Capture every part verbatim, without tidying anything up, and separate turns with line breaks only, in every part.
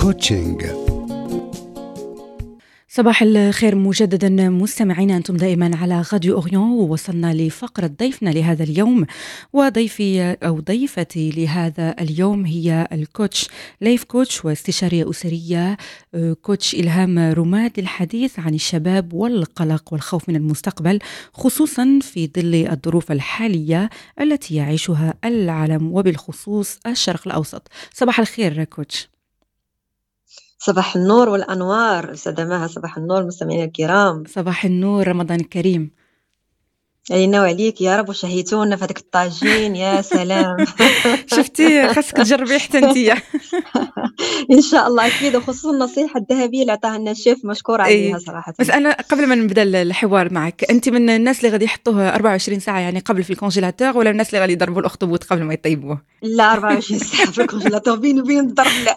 كوتشنج.
صباح الخير مجددا مستمعينا، أنتم دائما على راديو أوريون، ووصلنا لفقرة ضيفنا لهذا اليوم. وضيفي أو ضيفتي لهذا اليوم هي الكوتش لايف كوتش واستشارية أسرية، كوتش إلهام روماد، للحديث عن الشباب والقلق والخوف من المستقبل، خصوصا في ظل الظروف الحالية التي يعيشها العالم وبالخصوص الشرق الأوسط. صباح الخير كوتش.
صباح النور والأنوار أستاذة مها. صباح النور مستمعينا الكرام.
صباح النور، رمضان الكريم
علينا وعليك يا رب. وشهيتونا في هذاك الطاجين يا سلام.
شفتي خاصك تجربي حتى انتيا.
ان شاء الله اكيد، وخصوصا النصيحه الذهبيه اللي عطاها لنا الشيف، مشكور عليها
اي
صراحه.
بس انا قبل ما نبدا الحوار معك، انت من الناس اللي غادي يحطوه أربعة وعشرين ساعه يعني قبل في الكونجيلاتور، ولا الناس اللي غادي يضربوا الاخطبوط قبل ما يطيبوه؟
لا، أربعة وعشرين ساعه في الكونجيلاتور، بيني وبين الضرب لا.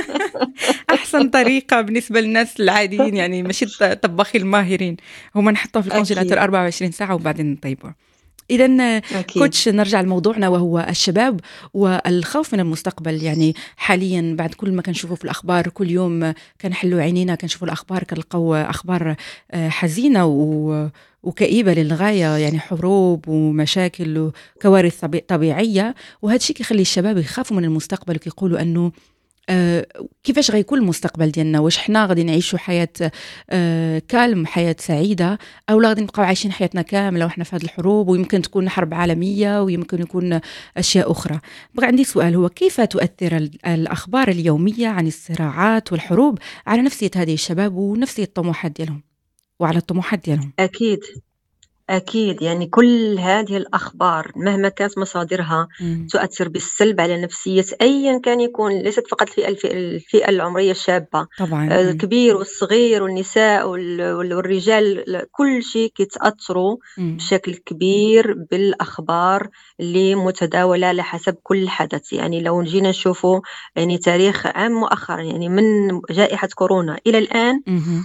احسن طريقه بالنسبه للناس العاديين، يعني ماشي الطباخين الماهرين، هما نحطوه في الكونجيلاتور أربعة وعشرين ساعه وبعدين نطيبوه. إذن كوتش، نرجع لموضوعنا وهو الشباب والخوف من المستقبل. يعني حاليا بعد كل ما كنشوفوا في الأخبار، كل يوم كنحلوا عينينا كنشوفوا الأخبار، كنلقاو أخبار حزينة وكئيبة للغاية، يعني حروب ومشاكل وكوارث طبيعية، وهذا الشيء كيخلي الشباب يخافوا من المستقبل وكيقولوا أنه آه كيفاش غيكون المستقبل ديالنا؟ واش حنا غادي نعيشوا حياة آه كالم، حياة سعيدة، او لا غادي نبقاو عايشين حياتنا كاملة وحنا في هذه الحروب، ويمكن تكون حرب عالمية ويمكن يكون أشياء أخرى. بقى عندي سؤال، هو كيف تؤثر الأخبار اليومية عن الصراعات والحروب على نفسية هذه الشباب ونفسية الطموحات ديالهم وعلى الطموحات ديالهم؟
أكيد أكيد، يعني كل هذه الأخبار مهما كانت مصادرها م. تؤثر بالسلب على نفسية أيا كان يكون، ليست فقط في الفئة العمرية الشابة،
طبعا
الكبير والصغير والنساء والرجال، كل شيء كيتأثروا بشكل كبير بالأخبار اللي متداولة على حسب كل حدث. يعني لو جينا نشوفوا يعني تاريخ عام مؤخرا، يعني من جائحة كورونا إلى الآن م.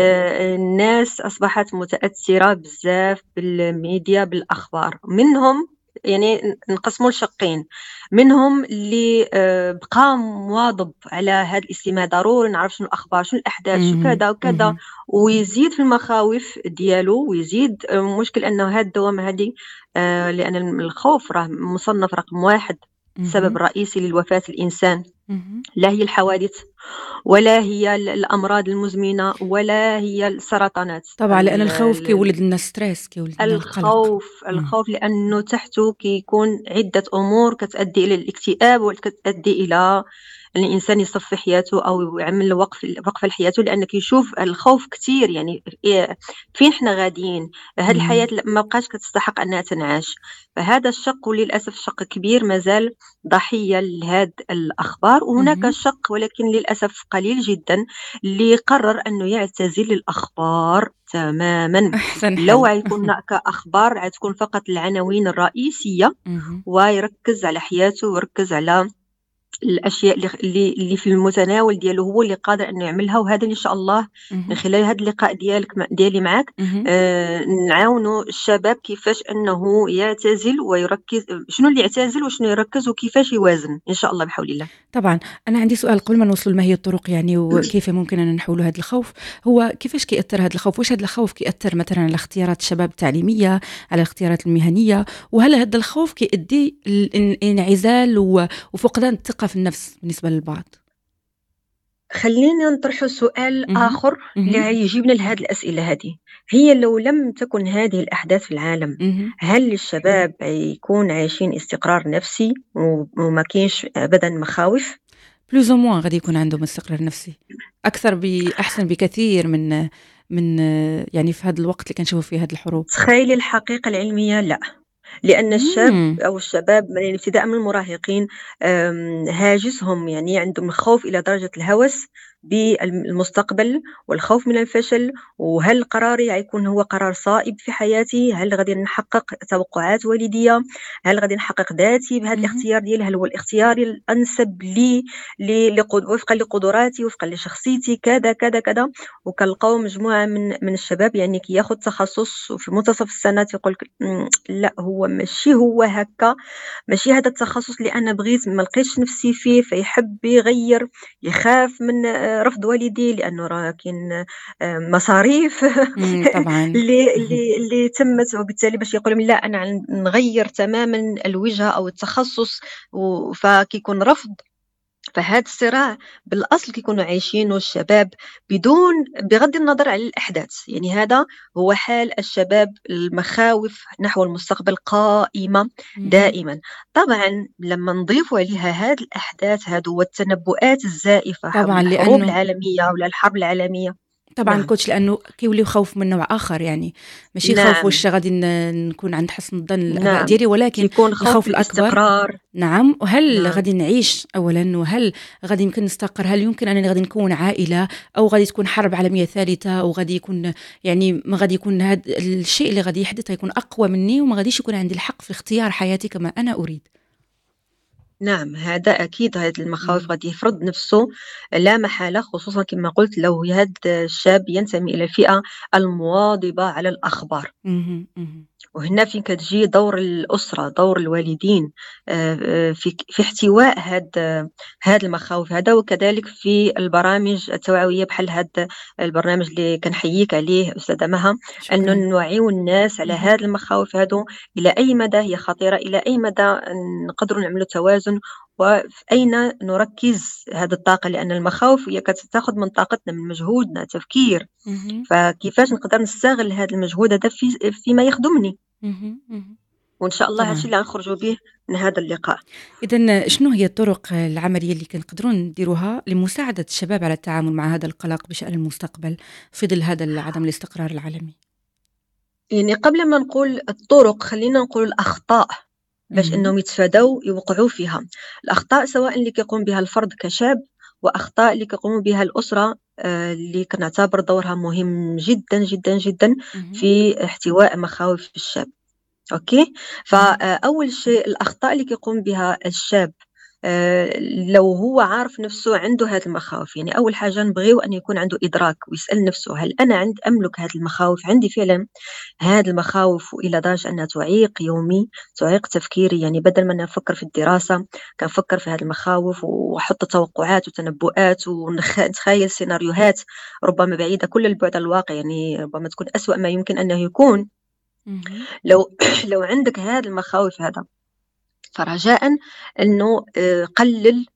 الناس أصبحت متأثرة بزاف بالميديا بالأخبار. منهم يعني نقسموا لشقين، منهم اللي بقى مواظب على هذا الاستماع، ضروري نعرف شنو الأخبار، شنو الأحداث، شو كذا وكذا، ويزيد في المخاوف ديالو، ويزيد مشكل أنه هذا الدوام هذه، لأن الخوف راه مصنف رقم واحد سبب رئيسي للوفاة الإنسان. لا هي الحوادث، ولا هي الأمراض المزمنة، ولا هي السرطانات.
طبعا لأن الخوف كيولد لنا ستريس، كيولد لنا
الخوف
القلق.
الخوف لأنه تحته كيكون عدة أمور كتؤدي إلى الاكتئاب، وكتؤدي إلى الإنسان يصفي حياته أو يعمل وقف وقف لحياته، لأن كيشوف الخوف كتير. يعني فين إحنا غاديين؟ هذه الحياة ما بقاش كتستحق أنها تنعاش. فهذا الشق، وللأسف شق كبير مازال ضحية لهذه الأخبار. وهناك شق ولكن للأسف قليل جدا اللي قرر أنه يعتزل الأخبار تماما. لو يكون هناك أخبار تكون فقط العناوين الرئيسية، ويركز على حياته ويركز على الاشياء اللي اللي في المتناول ديالو، هو اللي قادر انه يعملها. وهذا ان شاء الله من خلال هذا اللقاء ديالك ديالي معك آه نعاونوا الشباب كيفاش انه يعتزل ويركز، شنو اللي يعتزل وشنو يركز وكيفاش يوازن ان شاء الله بحول الله.
طبعا انا عندي سؤال قبل ما نوصل، ما هي الطرق يعني وكيف ممكن ان نحولوا هذا الخوف؟ هو كيفاش كيأثر هذا الخوف؟ واش هذا الخوف كيأثر مثلا على اختيارات الشباب التعليميه، على الاختيارات المهنيه؟ وهل هذا الخوف كيؤدي للانعزال وفقدان الثقه في النفس بالنسبة للبعض؟
خلينا نطرح سؤال مه. آخر اللي يجيبنا لهذه الأسئلة هذه، هي لو لم تكن هذه الأحداث في العالم، مه. هل الشباب يكون عايشين استقرار نفسي وما كاينش أبدا مخاوف؟
بلوز او موان غادي يكون عندهم استقرار نفسي أكثر، بأحسن بكثير من من يعني في هذا الوقت اللي كنشوفوا فيه هذه الحروب.
تخيلي الحقيقة العلمية لا، لأن الشاب مم. أو الشباب يعني ابتداء من المراهقين هاجسهم، يعني عندهم الخوف إلى درجة الهوس بالمستقبل والخوف من الفشل، وهل قراري هيكون هو قرار صائب في حياتي؟ هل غادي نحقق توقعات والدية؟ هل غادي نحقق ذاتي بهذا الاختيار ديالي؟ هل هو الاختيار الأنسب لي وفقا لقدراتي وفقا لشخصيتي كذا كذا كذا؟ وكنلقاو مجموعة من من الشباب يعني كياخذ تخصص وفي منتصف السنة يقول لا، هو هو ماشي هو هكا، ماشي هذا التخصص اللي أنا بغيت ما لقيتش نفسي فيه، فيحب يغيّر، يخاف من آآ رفض والديه لأنه راه كاين آآ مصاريف
إمم، طبعًا.
اللي
اهم.
اللي اللي تمت، وبالتالي باش يقول لهم لأ أنا ن نغيّر تمامًا الوجهة أو التخصص، و فكيكون رفض. فهذا الصراع بالأصل كيكونوا عايشينه الشباب بدون، بغض النظر عن الأحداث، يعني هذا هو حال الشباب، المخاوف نحو المستقبل قائمة
اهم.
دائما. طبعا لما نضيف عليها هذه الأحداث هذو والتنبؤات الزائفة حول
طبعًا
الحروب
لأنه
العالمية ولا الحرب العالمية.
طبعًا
نعم.
كوتش لأنه كيوليو خوف من نوع آخر يعني، ماشي خوف
نعم.
واش غادي ن نكون عند حسن الظن الآباء
نعم.
ديالي، ولكن
كيكون خوف
الخوف الأكبر.
الاستقرار.
نعم، وهل
نعم.
غادي نعيش أولًا، وهل غادي يمكن نستقر، هل يمكن أنني غادي نكوّن عائلة، أو غادي تكون حرب عالمية ثالثة، أو غادي يكون يعني ما غادي يكون هاد الشيء اللي غادي يحدث غيكون أقوى مني، وما غاديش يكون عندي الحق في اختيار حياتي كما أنا أريد.
نعم، هذا أكيد هذه المخاوف
اهم.
غادي يفرض نفسه لا محالة، خصوصا كما قلت لو هذا الشاب ينتمي إلى الفئة المواظبة على الأخبار.
اهم. اهم.
وهنا فين كتجي دور الأسرة، دور الوالدين آآ، آآ، في في احتواء هاد هاد المخاوف هذا، وكذلك في البرامج التوعوية بحال هاد البرنامج اللي كنحييك عليه أستاذة مها، أنه
شكرًا.
نوعيو الناس على
اهم.
هاد المخاوف هادو، إلى أي مدى هي خطيرة، إلى أي مدى نقدروا نعملوا توازن، وفي أين نركز هذه الطاقة، لأن المخاوف هي كتاخذ من طاقتنا، من مجهودنا، تفكير.
اهم.
فكيفاش نقدر نستغل هذا المجهود هذا في فيما يخدمني،
اهم. اهم.
وإن شاء الله هادشي
طبعًا.
اللي غنخرجوا به من هذا اللقاء.
إذن شنو هي الطرق العملية اللي كنقدروا نديروها لمساعدة الشباب على التعامل مع هذا القلق بشأن المستقبل في ظل هذا ال عدم الاستقرار العالمي؟
يعني قبل ما نقول الطرق خلّينا نقول الأخطاء، باش
اهم.
إنهم يتفاداو يوقعوا فيها. الأخطاء سواء اللي كيقوم بها الفرد كشاب، وأخطاء اللي كيقوم بها الأسرة آآ، اللي كنعتبر دورها مهم جدًا، جدًا، جدًا
اهم.
في احتواء مخاوف الشاب. أوكي،
اهم.
فأول شيء الأخطاء اللي كيقوم بها الشاب آآ لو هو عارف نفسه عنده هذه المخاوف، يعني أول حاجة نبغيو أن يكون عنده إدراك ويسأل نفسه هل أنا عند أملك هذه المخاوف، عندي فعلًا هذه المخاوف وإلى درجة أنها تعيق يومي، تعيق تفكيري، يعني بدل ما أنا نفكر في الدراسة كنفكر في هذه المخاوف ونحط توقعات وتنبؤات ونخ نتخيل سيناريوهات ربما بعيدة كل البعد عن الواقع، يعني ربما تكون أسوأ ما يمكن أنه يكون.
اهم.
لو لو عندك هذه المخاوف هذا، فرجاءً إنه آآ قلّل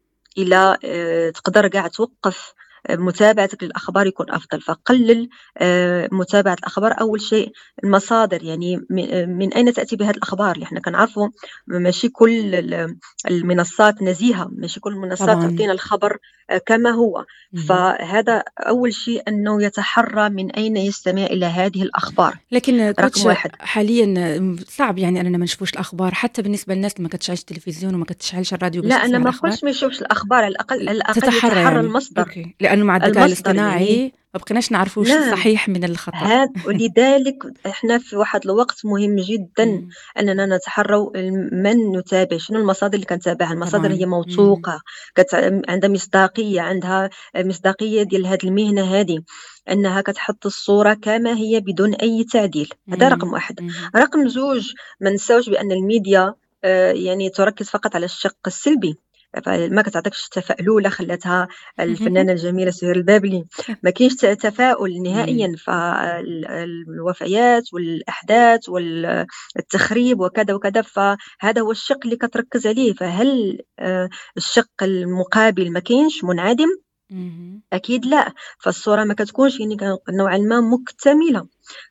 إلى آآ تقدر كاع توقّف آآ متابعتك للأخبار يكون أفضل، فقلّل آآ متابعة الأخبار. أول شيء المصادر، يعني م آه، من أين تأتي بهذه الأخبار؟ اللي إحنا كنعرفوا ماشي كل ال المنصات نزيهة، ماشي كل المنصات
طبعًا.
تعطينا الخبر آآ كما هو.
اهم.
فهذا أول شيء أنه يتحرّى من أين يستمع إلى هذه الأخبار،
لكن
رقم
كوتش
واحد.
حاليًا م صعب يعني أننا ما نشوفوش الأخبار، حتى بالنسبة للناس اللي ما كتشعلش التلفزيون وما كتشعلش الراديو
لأ
باش
أنا
تسمع
ما
الأخبار.
قُلتش ما يشوفش الأخبار، على الأقل
ل
على الأقل
تتحرى
يتحرّى
يعني،
المصدر.
أوكي، لأنه مع الذكاء
المصدر يعني
الاصطناعي ما بقيناش نعرفوا واش
نعم.
الصحيح من الخطأ.
هاد ولذلك إحنا في واحد الوقت مهم جدًا
إمم.
أننا نتحرّوا ال من نتابع، شنو المصادر اللي كنتابعها، المصادر هي
طبعًا. اهم.
موثوقة، كت عندها مصداقية، عندها مصداقية ديال هاد المهنة هادي، أنها كتحط الصورة كما هي بدون أي تعديل، هذا رقم
إمم.
واحد.
اهم.
رقم جوج، ما نساوش بأن الميديا آآ يعني تركز فقط على الشق السلبي، فما كتعطيكش تفاؤلولة خلّتها الفنانة الجميلة سهير البابلي، ما كاينش ت تفاؤل
إمم.
نهائيًا. فال ال الوفيات والأحداث وال التخريب وكذا، وكذا، فهذا هو الشق اللي كتركز عليه. فهل آآ الشق المقابل ما كاينش، منعدم؟
اهم.
أكيد لأ، فالصورة ما كتكونش يعني ك نوعًا ما مكتملة.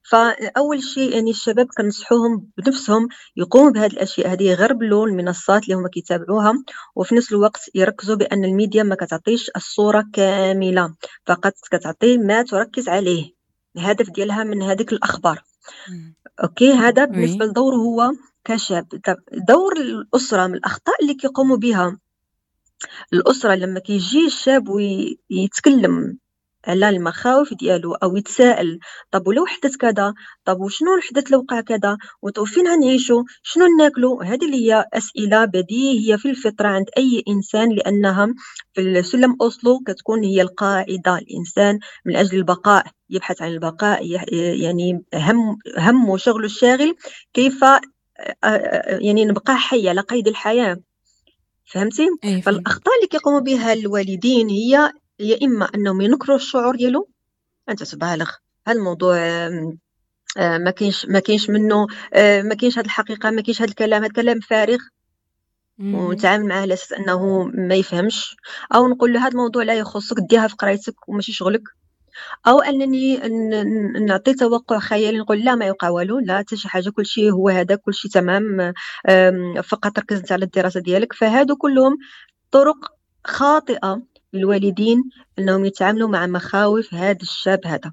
فأول شيء يعني الشباب كننصحوهم بنفسهم يقوموا بهذه الأشياء هذه، يغربلوا المنصات اللي هُما كيتابعوها، وفي نفس الوقت يركزوا بأن الميديا ما كتعطيش الصورة كاملة، فقط كتعطي ما تركز عليه، الهدف ديالها من هذيك الأخبار.
إمم.
أوكي، هذا بالنسبة
oui.
لدوره هو كشاب. طب دور الأسرة من الأخطاء اللي كيقوموا بها الأسرة لمّا كيجي الشاب وي يتكلّم على المخاوف ديالو أو يتساءل، طَب ولو حدث كذا، طَب وشنو الحدث لو وقع كذا، وط وفين غنعيشوا، شنو ناكلوا؟ هذه اللي هي أسئلة بديهية في الفطرة عند أي إنسان، لأنها في ال سلم أوسلو كتكون هي القاعدة. الإنسان من أجل البقاء يبحث عن البقاء، يح يعني هَم هَمُّه شغله الشاغل كيف يعني نبقى حية على قيد الحياة، فهمتي؟
أي فهمت.
فالأخطاء اللي كيقوموا بها الوالدين هي يا إما أنهم ينكروا الشعور ديالو، أنت تبالغ، هذا الموضوع ما كاينش ما كاينش منه، ما كاينش هذه الحقيقة، ما كاينش هذا الكلام، هذا الكلام فارغ، ونتعامل معاه على اساس انه ما يفهمش، او نقول له هذا الموضوع لا يخصك، ديها في قرايتك وماشي شغلك، او انني نعطي توقع خيالي نقول لا ما يوقع والو، لا حتى شي حاجه، كل شيء هو هذا، كل شيء تمام، فقط ركز انت على الدراسه ديالك. فهادو كلهم طرق خاطئه للوالدين انهم يتعاملوا مع مخاوف هذا الشاب هذا.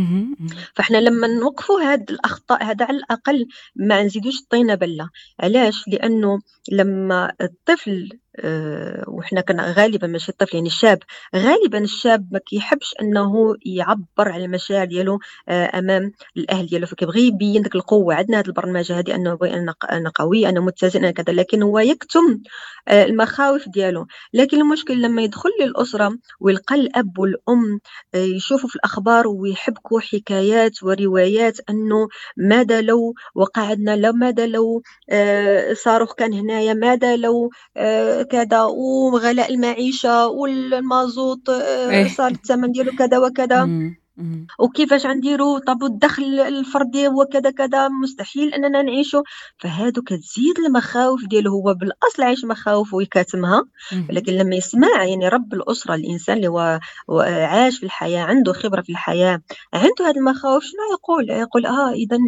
فاحنا لما نوقفوا هاد الاخطاء هذا على الاقل ما نزيدوش الطينه بله. علاش؟ لانه لما الطفل أه وحنا كنا غالبا ماشي الطفل يعني الشاب، غالبا الشاب ما كيحبش انه يعبر على المشاعر ديالو أه امام الاهل ديالو، فكيبغي يبين ديك القوه. عندنا هذه البرمجه هذه انه انا قوي، انا متزن، انا كذا، لكن هو يكتم أه المخاوف ديالو. لكن المشكل لما يدخل للاسره ويلقى الاب والام أه يشوفوا في الاخبار ويحبكوا حكايات وروايات انه ماذا لو وقع عندنا، لو ماذا لو أه صاروخ كان هنايا، ماذا لو أه كذا، وغلاء المعيشة والمازوت أه صار الثمن ديالو كذا وكذا، وكيفاش غنديروا، طب الدخل الفردي هو كذا كذا، مستحيل اننا نعيشوا. فهادو كتزيد المخاوف ديالو، هو بالاصل عايش مخاوف ويكاتمها، لكن لما يسمع يعني رب الاسره، الانسان اللي هو عاش في الحياه، عنده خبره في الحياه، عنده هذه المخاوف، شنو يقول؟ يقول اه اذا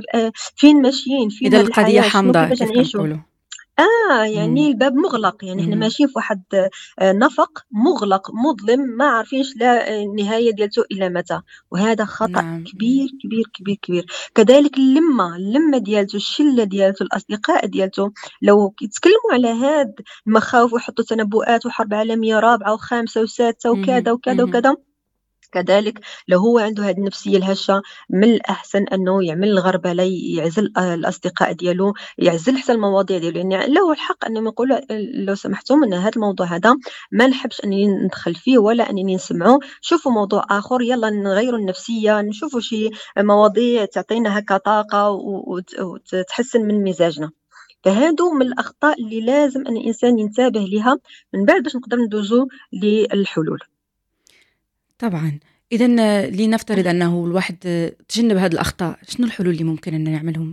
فين ماشيين، فين
اذا
هذه
القضيه
الحياه، شنو
حامضه
كيفاش
كيف
نعيشوا.
كنقولوا.
اه يعني مم. الباب مغلق، يعني احنا ماشيين في واحد نفق مغلق مظلم، ما عارفينش لا النهايه ديالته الى متى، وهذا خطا
نعم.
كبير كبير كبير كبير. كذلك اللمه اللمه ديالته، الشله ديالته، الاصدقاء ديالته، لو يتكلموا على هاد المخاوف ويحطوا تنبؤات وحرب عالميه رابعه وخامسه وسادسه وكذا وكذا وكذا، كذلك لو هو عنده هذه النفسيه الهشه، من الاحسن انه يعمل الغربله، يعزل الاصدقاء ديالو، يعزل حتى المواضيع ديالو. يعني له الحق انهم يقولوا لو سمحتم ان هذا الموضوع هذا ما نحبش انني ندخل فيه ولا انني نسمعه، شوفوا موضوع اخر، يلا نغيروا النفسيه، نشوفوا شي مواضيع تعطينا هكا طاقه وتحسن من مزاجنا. فهادو من الاخطاء اللي لازم ان الانسان ينتبه لها من بعد باش نقدر ندوزو للحلول.
طبعا. إذا لنفترض أنه الواحد تجنب هذه الأخطاء، شنو الحلول اللي ممكن أن نعملهم؟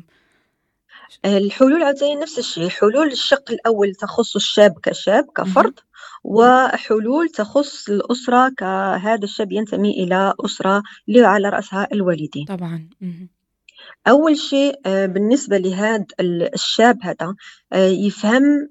الحلول عاوتاني نفس الشيء، حلول الشق الأول تخص الشاب كشاب كفرد، وحلول تخص الأسرة كهذا الشاب ينتمي إلى أسرة اللي على رأسها الوالدين.
طبعا.
أول شيء بالنسبة لهذا الشاب هذا يفهم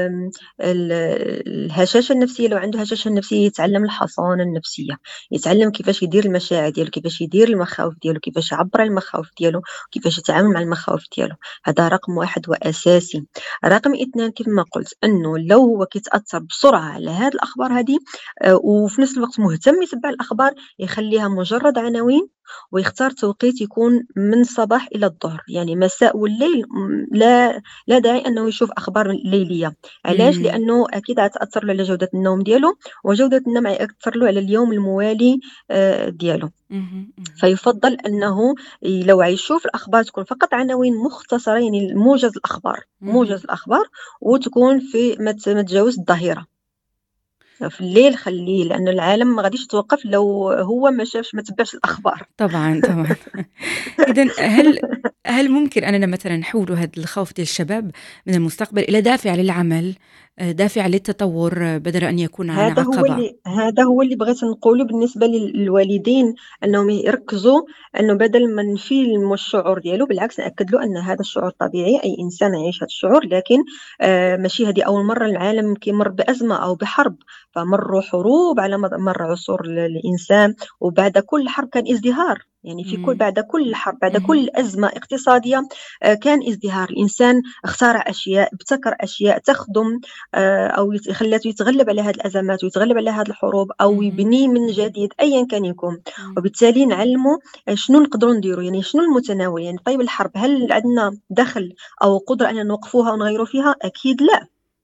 الهشاشة النفسية، لو عنده هشاشة نفسية يتعلم الحصانة النفسية، يتعلم كيفاش يدير المشاعر ديالو، كيفاش يدير المخاوف ديالو، كيفاش يعبر المخاوف ديالو، كيفاش يتعامل مع المخاوف ديالو. هذا رقم واحد وأساسي. رقم اثنين كيف ما قلت أنه لو هو كيتأثر بسرعة على هذه الأخبار هذه وفي نفس الوقت مهتم يتبع الأخبار، يخليها مجرد عناوين، ويختار توقيت يكون من الصباح إلى الظهر، يعني مساء والليل لا لا داعي أنه يشوف أخبار ليلية. علاش؟ لأنه أكيد غتأثر له على جودة النوم ديالو، وجودة النوم يأثر له على اليوم الموالي ديالو. فيفضل أنه لو يشوف الأخبار تكون فقط عناوين مختصرة، يعني موجز الأخبار، موجز الأخبار، وتكون في ما تجاوز الظهيرة. في الليل خليه، لأن العالم ما غاديش يتوقف لو هو ما شافش ما تبعش الأخبار.
طبعا طبعا. إذن هل هل ممكن أننا مثلا نحولوا هذا الخوف ديال الشباب من المستقبل إلى دافع للعمل، دافع للتطور، بدل أن يكون عن
هذا هو
عقبة؟
اللي هذا هو اللي بغيت نقوله بالنسبة للوالدين، أنهم يركزوا أنه بدل ما نفيلموا الشعور ديالو، بالعكس نأكد له أن هذا الشعور طبيعي، أي إنسان يعيش هذا الشعور، لكن آه ماشي هذه أول مرة العالم كيمر بأزمة أو بحرب، فمروا حروب على مر عصور الإنسان، وبعد كل حرب كان ازدهار، يعني في كل بعد كل حرب، بعد كل أزمة اقتصادية كان ازدهار. الإنسان اخترع أشياء، ابتكر أشياء تخدم أو خلاته يتغلب على هذه الأزمات ويتغلب على هذه الحروب، أو يبني من جديد أيا كان يكون. وبالتالي نعلمه شنو نقدروا نديروا، يعني شنو المتناول. يعني طيب الحرب هل عندنا دخل أو قدرة أن نوقفوها ونغيروا فيها؟ أكيد لا.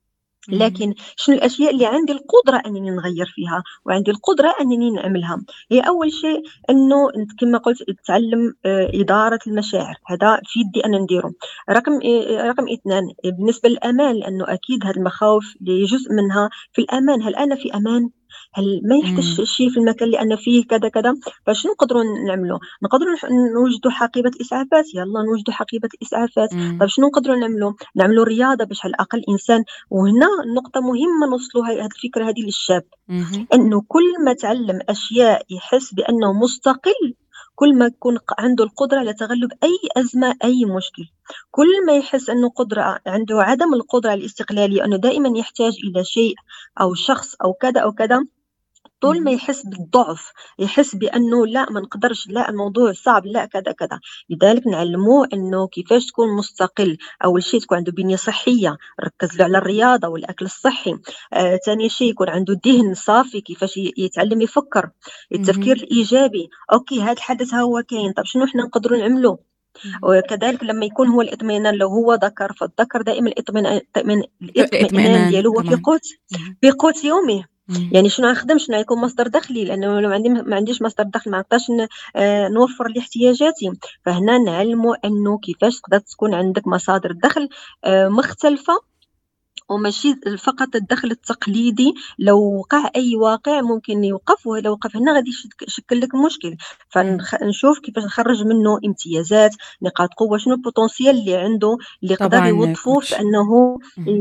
لكن شنو الاشياء اللي عندي القدره انني نغير فيها وعندي القدره انني نعملها؟ هي اول شيء انه كما قلت تعلم اداره المشاعر، هذا في يدي انا نديره. رقم رقم اثنان بالنسبه للامان، لانه اكيد هذه المخاوف اللي جزء منها في الامان. هل انا في امان؟ هل ما يحتاج شيء في المكان اللي انا فيه كذا كذا؟ فشنو نقدروا نعملوا؟ نقدروا نوجدوا حقيبه اسعافات، يلا نوجدوا حقيبه اسعافات. طيب شنو نقدروا نعملوا؟ نعملوا رياضه باش على الاقل انسان. وهنا نقطه مهمه نوصلوا هذه الفكره هذه للشاب، انه كل ما تعلم اشياء يحس بانه مستقل، كل ما يكون عنده القدره على تغلب اي ازمه اي مشكل. كل ما يحس انه قدره عنده عدم القدره على الاستقلاليه، انه دائما يحتاج الى شيء او شخص او كذا او كذا، طول ما يحس بالضعف، يحس بأنه لا ما نقدرش، لا الموضوع صعب، لا كذا كذا. لذلك نعلموه أنه كيفاش تكون مستقل. أول شيء تكون عنده بنية صحية، ركز له على الرياضة والأكل الصحي. آه، ثاني شيء يكون عنده ذهن صافي، كيفاش يتعلم يفكر، التفكير الإيجابي. أوكي هذا الحدث هو كاين، طب شنو إحنا نقدروا نعمله؟ وكذلك لما يكون هو الاطمئنان، لو هو ذكر فالذكر دائما الاطمئنان الاطمئنان ديالو هو في قوت في قوت يومه. يعني شنو نخدم، شنو يكون مصدر دخلي، لانه لو عندي ما عنديش مصدر دخل ما نقدرش نوفر لاحتياجاتي. فهنا نعلموا انه كيفاش تقدر تكون عندك مصادر دخل مختلفه، وماشي فقط الدخل التقليدي. لو وقع اي واقع ممكن يوقف، ولو وقف هنا غادي يشكل لك مشكل. فنشوف كيفاش نخرج منه امتيازات، نقاط قوه، شنو البوتنسيال اللي عنده اللي يقدر يوظفه في انه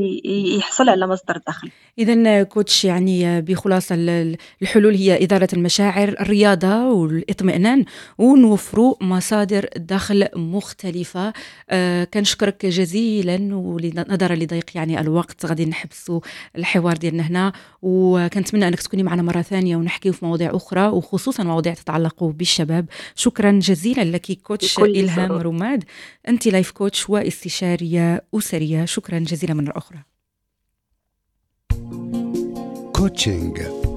يحصل على مصدر دخل.
اذا كوتش، يعني بخلاصه الحلول هي اداره المشاعر، الرياضه والاطمئنان، ونوفروا مصادر دخل مختلفه. آه كنشكرك جزيلا، ونظرا لضيق يعني الوقت غادي نحبسوا الحوار ديالنا هنا، وكنتمنى انك تكوني معنا مره ثانيه ونحكيو في مواضيع اخرى، وخصوصا مواضيع تتعلق بالشباب. شكرا جزيلا لك كوتش إلهام رماد، انت لايف كوتش واستشاريه اسريه. شكرا جزيلا من اخرى.
كوتشنج